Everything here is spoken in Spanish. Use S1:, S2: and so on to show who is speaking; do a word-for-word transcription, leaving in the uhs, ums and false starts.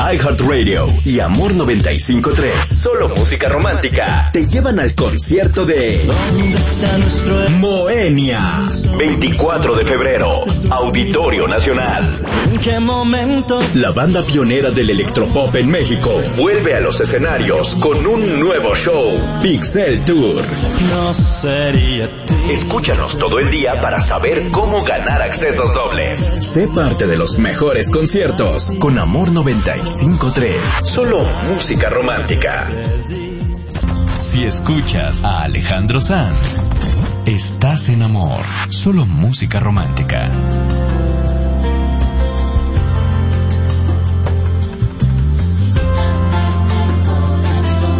S1: iHeartRadio y Amor noventa y cinco punto tres, solo música romántica, te llevan al concierto de Moenia. veinticuatro de febrero, Auditorio Nacional.
S2: ¿En qué momento?
S1: La banda pionera del electropop en México vuelve a los escenarios con un nuevo show, Pixel Tour.
S2: No sería tú.
S1: Escúchanos todo el día para saber cómo ganar accesos dobles. Sé parte de los mejores conciertos con Amor noventa y cinco punto tres. Solo música romántica.
S3: Si escuchas a Alejandro Sanz, estás en Amor. Solo música romántica.